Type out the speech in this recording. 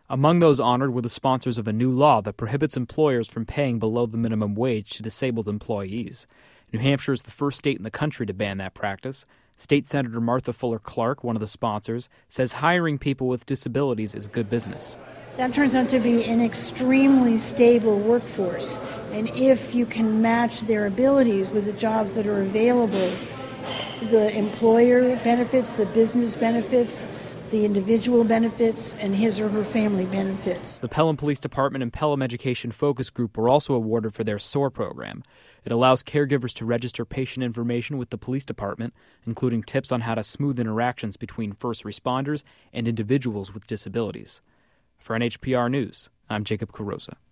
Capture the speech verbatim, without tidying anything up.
Among those honored were the sponsors of a new law that prohibits employers from paying below the minimum wage to disabled employees. New Hampshire is the first state in the country to ban that practice. State Senator Martha Fuller Clark, one of the sponsors, says hiring people with disabilities is good business. That turns out to be an extremely stable workforce. And if you can match their abilities with the jobs that are available, the employer benefits, the business benefits, the individual benefits, and his or her family benefits. The Pelham Police Department and Pelham Education Focus Group were also awarded for their SOAR program. It allows caregivers to register patient information with the police department, including tips on how to smooth interactions between first responders and individuals with disabilities. For N H P R News, I'm Jacob Carosa.